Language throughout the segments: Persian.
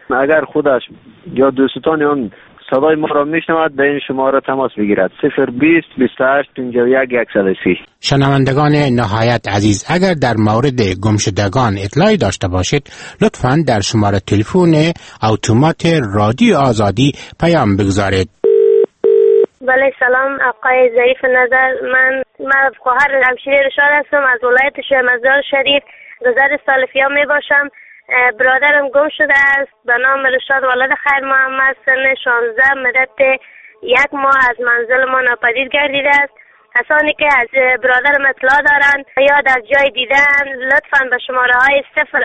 اگر خودش یا دوستان اون صدای ما را میشنود به این شماره تماس بگیرد 020 28 51 130. شنوندگان نهایت عزیز، اگر در مورد گمشدگان اطلاعی داشته باشید لطفاً در شماره تلفن اتومات رادیو آزادی پیام بگذارید. بله سلام آقای ظریف نظر، من خواهر همشیره رشاد هستم از ولایت مزار شریف. گذر سال فیا می باشم. برادرم گم شده است به نام رشاد ولد خیر محمد. سن 16 مدت 1 ماه از منزل ما ناپدید گردیده است. کسانی که از برادرم اطلاع دارند یا در جای دیدن لطفاً به شماره های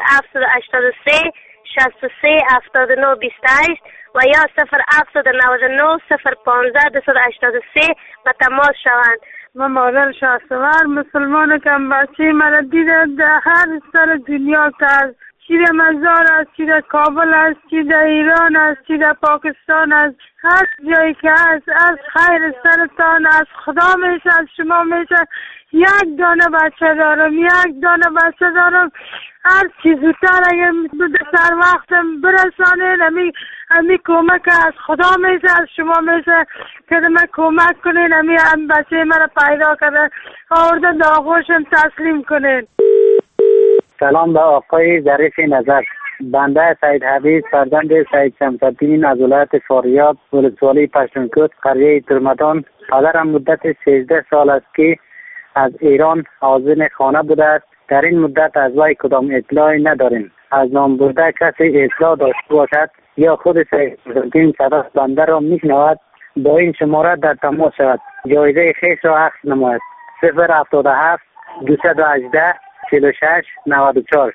0783 63 79 28 و یا 0799 015 283 به تماس شوند. من مادر شهسوار مسلمان کم بچه من دیده در هر سر دنیا که از چی در مزار است، چی در کابل است، چی در ایران است، چی در پاکستان است، هر جایی که است از خیر سرتان از خدا میشه، از شما میشه. 1 دانه بچه دارم، 1 دانه بچه دارم. هر چیز زودتر اگر سر وقتم برسانین امی کمک از خدا میشه، از شما میشه که من کمک کنین امی بچه مرا پیدا کرده آورده داغوشم تسلیم کنین. سلام به آقای ظریف نظر. بنده سید حبیب فرزند سید شمس‌الدین از ولایت فاریاب ولسوالی پشتونکوت قریه ترمدان. پدرم مدت 13 سال است که از ایران آذین خانه بوده است. در این مدت از وی کدام اطلاعی نداریم. از نام برده کسی اطلاع داشته باشد یا خود سید شمس‌الدین صدا بنده را میشنود با این شماره در تماس شود، جایزه خیش را عکس نماید. 077 218 46 94.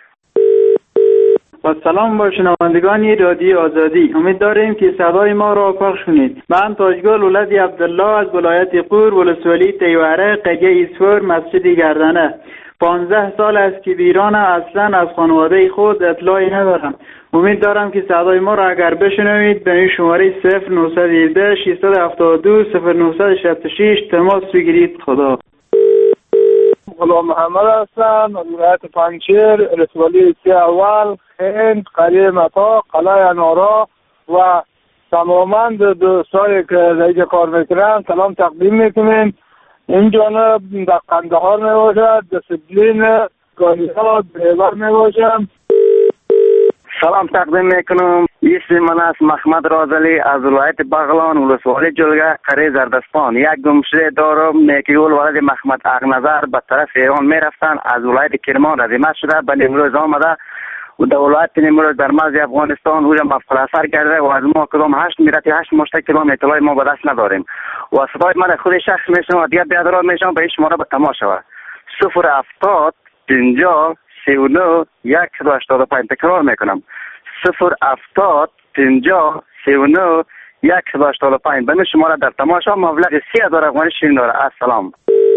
با سلام با شنوندگان رادیو آزادی، امید داریم که صدای ما را پخش کنید. من تاجگل ولد عبدالله از ولایت قور ولسوالی تیوره قگه ایسفور مسجد گردنه. 15 سال است که ایران اصلا از خانواده خود اطلاعی ندارم. امید دارم که صدای ما را اگر بشنوید به این شماره 0917 672 0966 تماس بگیرید. خدا. غلام محمد هستم از ولایت پنجشیر ولسوالی 3 اول هند قریه متا قلعه نورا و تماما دوستایی که در کار میکنن سلام تقدیم میکنیم. این جانب در قندهار میباشد، دسپلین گاهی‌ها دریور میباشم. سلام تقدیم میکنم. اسم من است محمد رازلی از ولایت بغلان ولسوالی جلگه قریه زردستان. یک گمشده دارم نیکیول ولد محمد اغنظر به طرف ایران میرفتن. از ولایت کرمان رزمت شده به نیمروز آمده و در ولایت نیمروز در مرز افغانستان او را مفقر کرده و از ما کدام 8 میرتی 8 مشتکلان اطلاعی ما به دست نداریم و صدای من خود شخص میشنم و دیگر بیادران میشنم به این شماره به تماس شود 070 50 39 185. تکرار میکنم 070 50 39 185. به این شماره در تماس شما مبلغ 30,000 افغانی شیرین داره. السلام.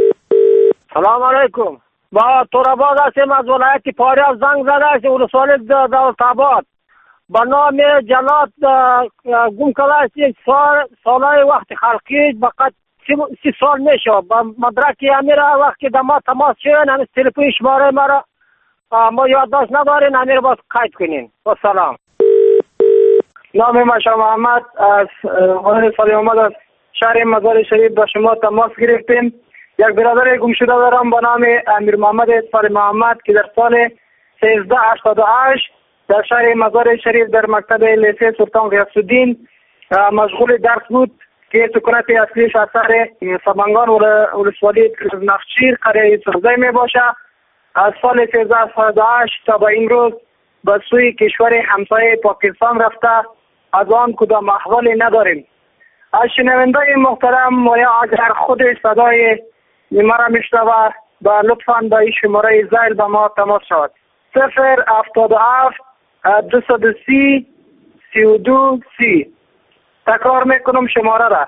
سلام علیکم. با توراباد هستیم از ولایت فاریاب زنگ زده هستیم ولسوالی دولت‌آباد. به نام جلات گم کرده هستیم. سالهای وقت خلقی فقط 30 سال میشه. با مدرکی امیر وقتی در ما تماس شدن همیز تلفن شماره مرا ما یادداشت ندارین امیر باز قید کنین. با سلام. نام من شاه محمد از ولایت سلیمان از شهر مزار شریف با شما تماس گرفتیم. یک برادر گم شده دارم با نام امیر محمد اصفر محمد که در سال 1388 در شهر مزار شریف در مکتب لیسه سلطان غیاث‌الدین مشغول درس بود که سکونت اصلیش از شهر سبنگان ولسوالی نخچیر قریه سرزه می باشه. از سال 1388 تا به امروز به سوی کشور همسایه پاکستان رفته. از آن کدام احوالی نداریم. از شنونده محترم و یا اگر خود صدای مرا میشنوه با لطفاً با این شماره زایل با ما تماس شود 077 230 32 30. تکرار میکنم شماره را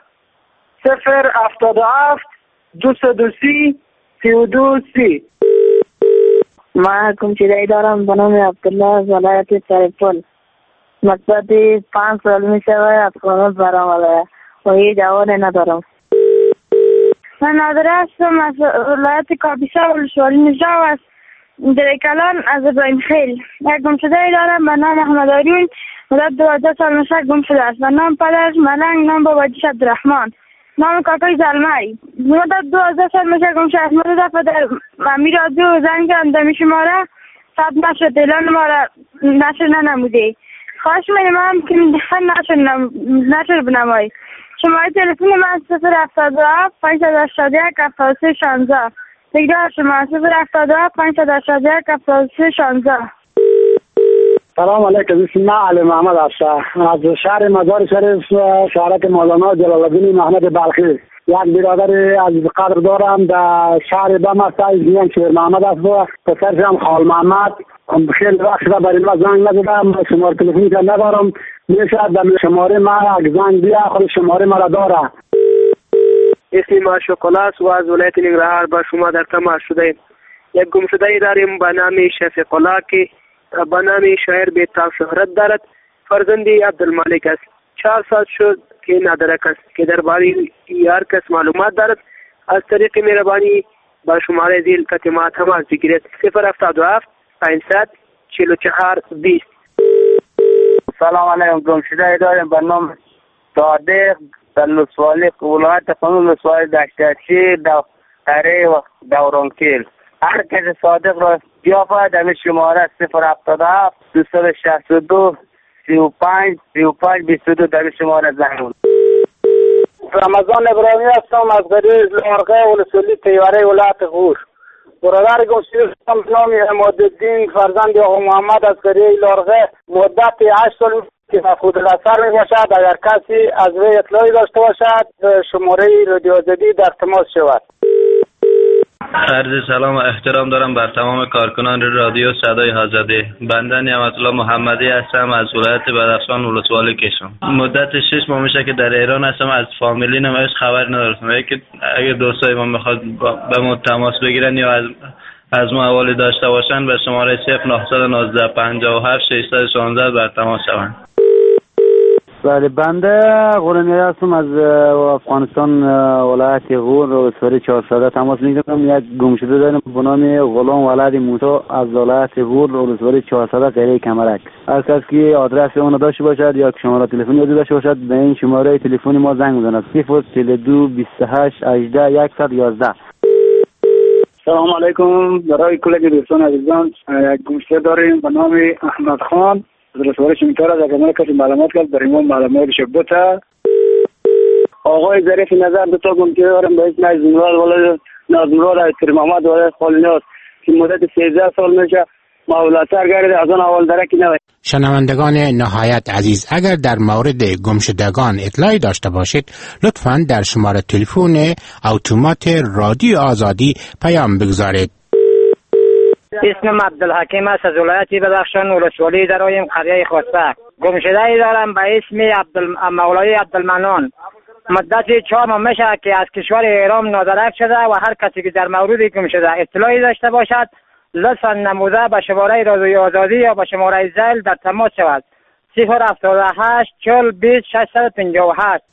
077 230 32 30. من گمشدگی دارم به نام عبدالله از ولایت سرپل. مقصد 5 سال می شود از خانه برآمده و هیچ جوانی ندارم. من نادره هستم از ولایت کاپیسا ولسوالی نجراب است. در کلان از ابراهیم خیل. یک گمشدگی دارم به نام احمد آریون مدت 12 سال میشه گم شده است و نام پدرش ملنگ، نام باباجیش عبدالرحمن، نام کاکای زلمه. مدت 12 سال میشه گم شده است. مدت پدر امیر رادیو زنگ کردم شماره ثبت نشد، اعلان ما را نشر ننموده. خواهش می‌کنم که نشر بنمایی. شماره تلفن من 077 581 73 16. تکرار شماره 077 581 73 16. سلام علیکم. اسم من علی محمد است. از شهر مزار شریف شهرک مولانا جلال الدین محمد بلخی. یک برادر از قدر دارم در شهر بم است، ایشون شیر محمد است و پسرش هم خال محمد. خیلی وقت شده برای ما زنگ نزدم، شماره تلفنی که ندارم. میشه در شماره ما یک زنگ بیا، خود شماره ما را داره. اسم ما شکلاس و از ولایت ننگرهار با شما در تماس شده. یک گمشده داریم به نام شفیق الله که به نام شاعر بی‌تاب شهرت دارد. فرزندی عبدالمالک است. 4 سال شد که ندارک است که درباره هر کس معلومات دارد از طریق مهربانی با شماره زیر کتما تماس بگیرد. 077 500 44 20. سلام علیکم. گمشده داریم به نام صادق در لسوالی ولایت قانون لسوالی دشترچی قره و دورانکیل. هر کس صادق را بیافد در شماره 077 262 35 35 22 در شماره زنگ. رمضان ابراهیمی هستم از قریه لارقه ولسوالی تیوره ولایت غور. برادر گمشده نام عمادالدین فرزند آقا محمد از قریه لارقه مدت 8 سال که مفقود الاثر می باشد. اگر کسی از وی اطلاعی داشته باشد شماره رادیو آزادی در تماس شود. عرض سلام و احترام دارم بر تمام کارکنان رادیو صدای آزادی. بنده نعمت الله محمدی هستم از ولایت بدخشان ولسوالی کشم. مدت 6 ماه میشه که در ایران هستم. از فامیلینم هیچ خبر ندارم. اگه دوستای ما میخواد به ما تماس بگیرن یا از ما حوالی داشته باشن به شماره 0919 57 616 بر تماس شوند. بله، بنده غلامی هستم از افغانستان ولایت غور ولسوالی 400 تماس میگیرم. یک گمشده داریم به نام غلام ولد موسی از ولایت غور ولسوالی 400 قریه کمرک. هر کس که آدرس اون داشته باشد یا شماره تلفنی یاد داشته باشد به این شماره تلفنی ما زنگ بزند. 032 28 18 111. سلام علیکم. برای کل دوستان عزیزان یک گمشده داریم به نام احمد خان ولسوالی شمیتار از اگر کسی معلومات کرد برای ما معلومات شبته. آقای ظریف نظر دو تا گمشده دارم به اسم نازمراد از پیر محمد ولایت خالنیاس که مدت 13 سال میشه مولاتر گرده از آن اول درکی نوید. شنوندگان نهایت عزیز، اگر در مورد گمشدگان اطلاعی داشته باشید لطفاً در شماره تلفن اتومات رادیو آزادی پیام بگذارید. اسمم عبدالحکیم است از ولایت بدخشان ولسوالی درایم قریه خوسته. گمشده دارم به اسم مولای عبدالمنان. مدت 4 ماه میشه که از کشور ایران نادرک شده و هر کسی که در مورد گمشده اطلاعی داشته باشد لطفاً نموده به شماره رادیو آزادی یا به شماره زیل در تماس شود. 078 40 20 658.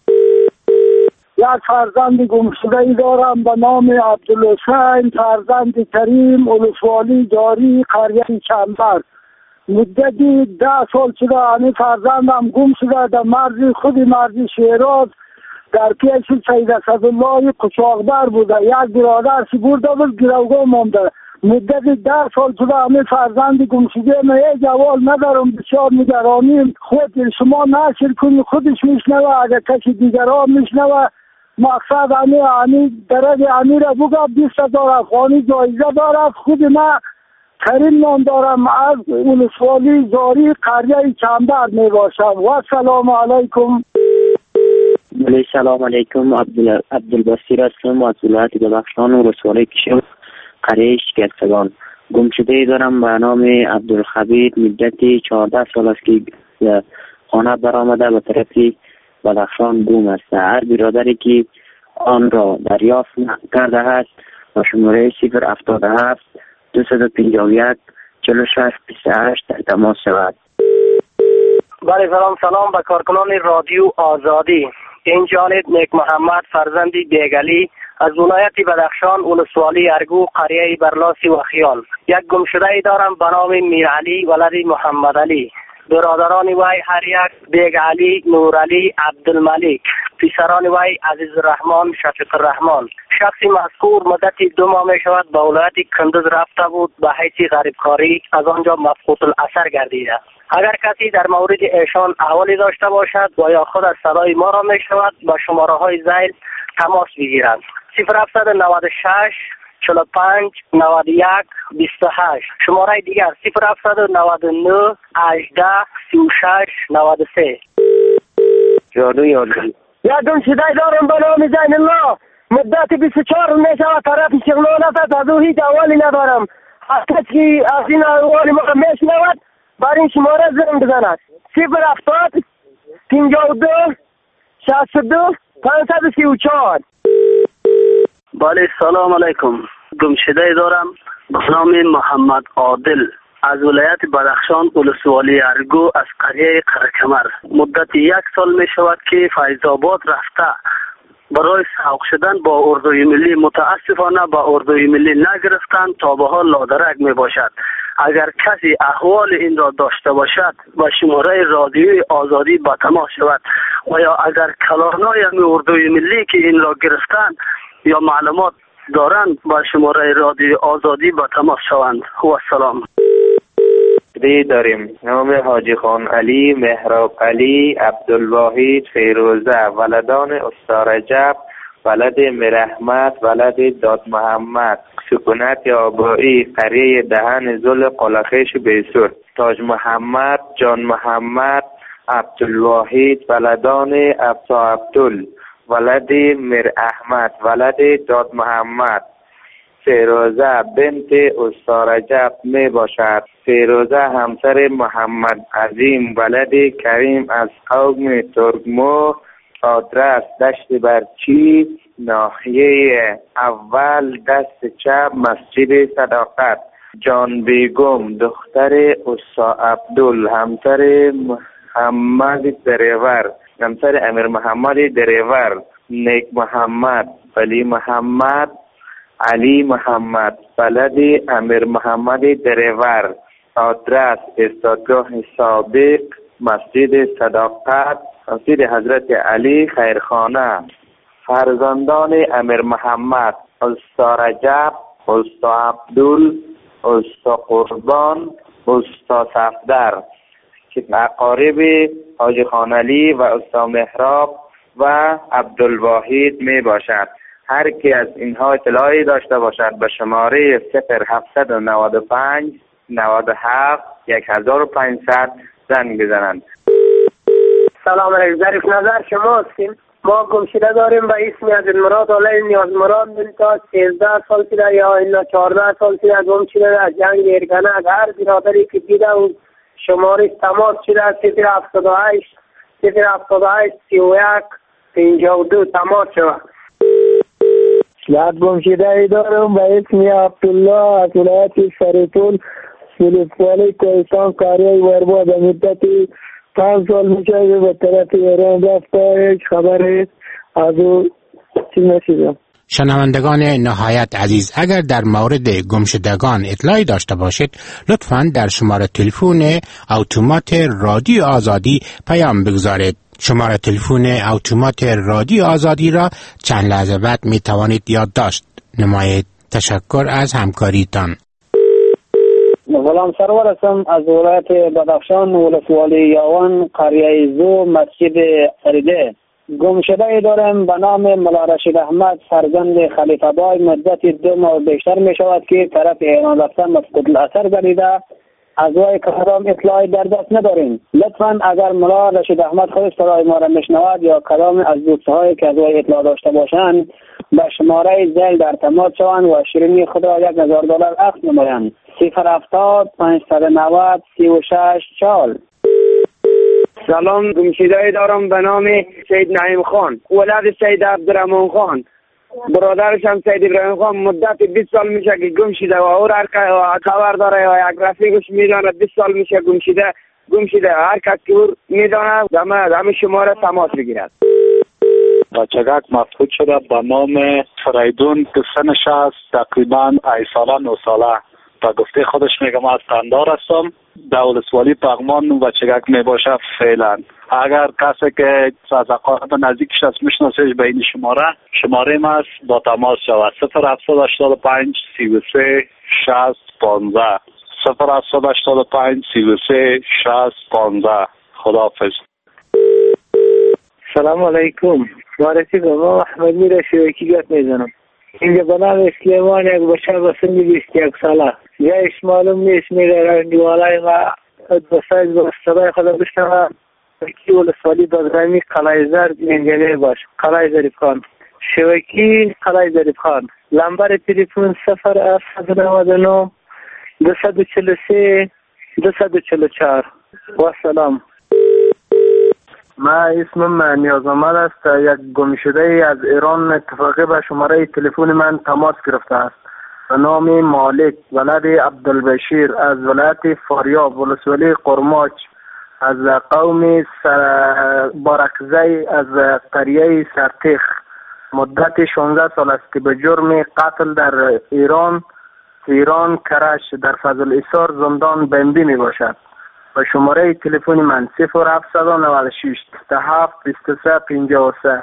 یک فرزند گمشده دارم به نام عبدالحسین فرزند کریم ولسوالی جاری قریه چنبر. مدتی 10 سال شده همین فرزندم گم شده در مرز شیراز در پیش سید اسدالله قشاقبر بوده. یک برادر برده بود گروگاه مانده. مدت 10 سال شده همین فرزند گمشده من هیچ جواب ندارم. بسیار نگرانیم. خود شما نشر کنید خودش میشنوه اگر کسی دیگر ها میشنوه. مقصد همین درد امیر بگه 20,000 افغانی جایزه دارد. خود من کریم نام دارم از ولسوالی زاری قریه چنبر می باشم. و سلام علیکم. سلام علیکم. عبدالبصیر هستم از ولایت بدخشان ولسوالی کشم قریه شکستگان. گمشده دارم به نام عبدالخبیر. مدت 14 سال است که خانه برآمده به طرف بدخشان گم است. هر برادری که آن را دریافت کرده است با شماره 077 251 46 28 در تماس شود. بله سلام به کارکنان رادیو آزادی. این جانب نیک محمد فرزندی بیگلی از ولایت بدخشان ولسوالی ارگو قریه برلاسی و خیال. یک گمشده دارم به نام میرعلی ولد محمد علی. برادران وی هر یک بیگ علی، نور علی، عبدالملک، پسران وی عزیز الرحمن، شفیق الرحمن. شخص مذکور مدتی 2 ماه می شود به ولایت کندز رفته بود به حیث غریبکاری، از آنجا مفقود الاثر گردیده. اگر کسی در مورد ایشان احوالی داشته باشد و یا خود از صدای ما را می شود با شماره های ذیل تماس بگیرند. 0796 45 91 28. شماره دیگر 0799 18 36 93. جادوی آلگی یک گمشده دارم به نام زین الله، مدت 24 می شود طرف شغلان است، از او هیچ احوالی ندارم. هر کسی از این احوال ما می شنود بر این شماره زنگ بزند. 070 52 62 534. بله سلام علیکم. گمشده دارم به نام محمد عادل از ولایت بدخشان ولسوالی ارگو از قریه قرکمر. مدت 1 سال می شود که فیض آباد رفته برای سوق شدن با اردوی ملی. متاسفانه با اردوی ملی نگرفتن، تا به حال لادرک می باشد. اگر کسی احوال این را داشته باشد و شماره رادیوی آزادی با تماس شود و یا اگر کلانای اردوی ملی که این را گرفتن یا معلومات دارند با شماره رادیوی آزادی با تماس شوند. و السلام. داریم نام حاجی خان علی، مهراب علی، عبدالواحد، فیروزه، ولدان استاد رجب، ولد مرحمت، ولد داد محمد، سکونت آبایی، قریه دهن زل قلخش بیسور، تاج محمد، جان محمد، عبدالواحد، ولدان ابسا عبدال، ولد مر احمد، ولد داد محمد. فیروزه بنت استاد رجب می باشد. فیروزه همسر محمد عظیم ولد کریم از قوم ترگمو، آدرس دشت برچی، ناحیه اول دست چپ مسجد صداقت. جان بیگم دختر استاد عبدال، همسر محمد دریور، همسر امیر محمد دریور. نیک محمد، ولی محمد، علی محمد، بلد امیر محمد دریور. آدرس استادگاه سابق مسجد صداقت، مسجد حضرت علی خیرخانه. فرزندان امیر محمد: استاد رجب، استاد عبدال، استاد قربان، استاد صفدر که اقارب حاجی خان علی و استاد مهراب و عبدالواحد می باشد. هر کی از اینها اطلاعی داشته باشد به شماره 0795 97 1500 زنگ بزنند. سلام علیکم. ظریف نظر شما هستیم. ما گمشده داریم به اسم عبدالمراد علی نیاز مراد تا 13 سال شده یا الا 14 سال شده گم شده از جنگ ارگنک. هر برادری که دیده و شماره تماس شده 078 078 31 52 تماس شده. یک گمشده دارم به اسم عبدالله از ولایت سرپل ولسوالی کوهستان قریه وربا. به مدت 5 سال میشه به طرف ایران رفته، هیچ خبری از او چی نشیدم. شنوندگان نهایت عزیز، اگر در مورد گمشدگان اطلاعی داشته باشید لطفاً در شماره تلفن اتومات رادیو آزادی پیام بگذارید. شماره تلفن اتومات رادیو آزادی را چند لحظه بعد می توانید یادداشت نمایید. تشکر از همکاریتان. غلام سرور هستم از ولایت بدخشان ولسوالی یاوان قریه زو مسجد فریده. گمشده دارم به نام ملا رشید احمد فرزند خلیفه بای. مدت 2 ماه بیشتر می شود که طرف ایران رفته مفقود الاثر گردیده. از وی کدام اطلاعی در دست نداریم. لطفاً اگر ملا رشید احمد خود صدای ما را میشنود یا کدام از دوستهایی که از وی اطلاع داشته باشند به شماره ذیل در تماس شوند و شیرینی خود را $1000 عفو نمایند. 070 590 36 40. سلام. گمشده دارم به نام سید نعیم خان ولد سید عبدالرحمن خان. برادرش هم سید ابراهیم خان. مدت 20 سال میشه که گم شده و او خبر داره و یک رفیقش میدانه 20 سال میشه گم شده. هر کس که او میدانه همه شماره تماس بگیرد. بچگک مفقود شده به نام فریدون، سنش است تقریبا 8 ساله 9 ساله. تا گفته خودش میگم از قندار هستم. در ولسوالی پغمان و چگک میباشه فعلا. اگر کسی که از اقارب نزدیکش است میشناسه به این شماره ما است با تماس شود 0785 33 60 15 0785 33 60 15. خداحافظ. سلام علیکم. وارثی گما احمدی را شوکی گفت میزنم. اینجا بنام سلیمان یک بچه با سن 21 ساله. جایش معلوم نیست میره رنگیوالای ما بساید با صدای خدا بشنم شوکی ولسوالی بازرمی قلعه انجینیر باش. قلعه ظریف خان. شوکی قلعه ظریف خان. لمبر تلفن 0799 243 244. و سلام. ما اسمم نیاز آمد است. یک گمشده ای از ایران اتفاقی به شماره تلفن من تماس گرفته است به نام مالک ولد عبدالبشیر از ولایت فاریاب ولسوالی قرماچ از قوم بارکزی از قریه سرتیخ. مدت 16 سال است که به جرم قتل در ایران کرش در فضل ایسار زندان بندی می باشد. و شماره تلفن من 0796 27 23 53.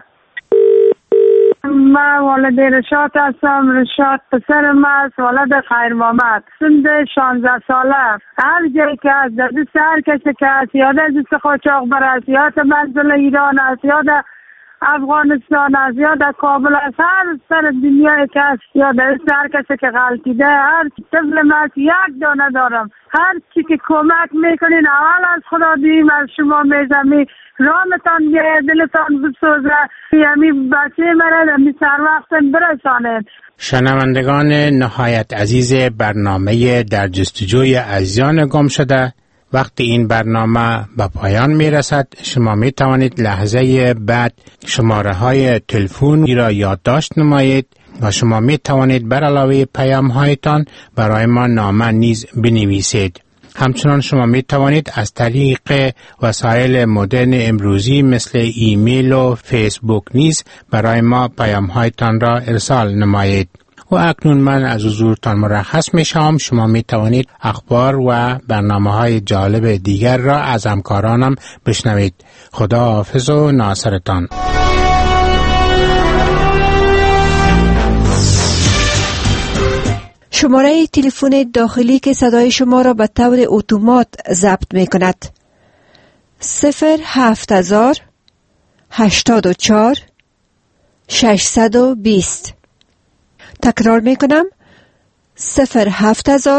من والد رشاد هستم. رشاد پسر من است. والد خیر محمد سن 16 ساله. هر جایی که از دست هر کسی که از یاد دست قاچاق برست یاد منزل ایران است یاد افغانستان است یاد کابل است هر سر دنیای که است یاد هر کسی که غلطیده هر طفل من یک دانه دارم. هر چی که کمک میکنین اول از خدا دیم از شما میزمی رامتان بیاید دلتان بسوزه یعنی بچه مرد همی سر وقت برسانید. شنوندگان نهایت عزیز برنامه در جستجوی عزیزان گم شده، وقتی این برنامه به پایان می رسد شما می توانید لحظه بعد شماره های تلفنی را یادداشت نمایید و شما می توانید بر علاوه پیام هایتان برای ما نامه نیز بنویسید. همچنان شما می توانید از طریق وسایل مدرن امروزی مثل ایمیل و فیسبوک نیز برای ما پیام هایتان را ارسال نمایید. و اکنون من از حضورتان مرخص می شوم. شما می توانید اخبار و برنامه های جالب دیگر را از همکارانم بشنوید. خدا حافظ و ناصرتان. شماره تلفن داخلی که صدای شما را به طور اتومات ضبط می کند 07000 84 620. تکرار می کنم 07000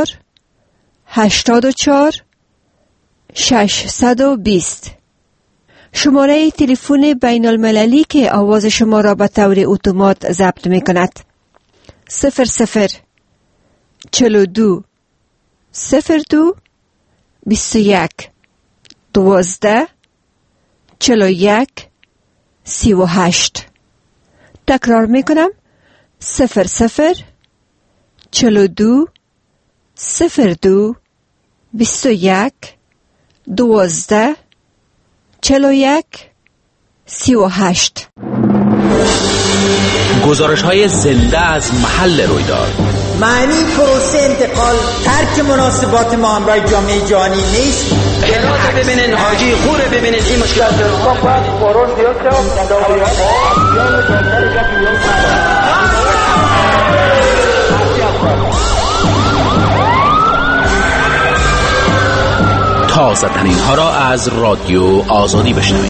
84 620. شماره تلفن بین المللی که آواز شما را به طور اتومات ضبط می کند 00 42 02 21 12 41 38. تکرار می کنم 00 42 02 21 12 41 38. گزارش های زنده از محل رویداد. معنی پروسه انتقال ترک مناسبات ما همراه جامعه جهانی نیست. هرات ببینین، حاجی خور ببینین، این مشکلات رو باید فوران زیاد تازه ترین ها را از رادیو آزادی بشنوید.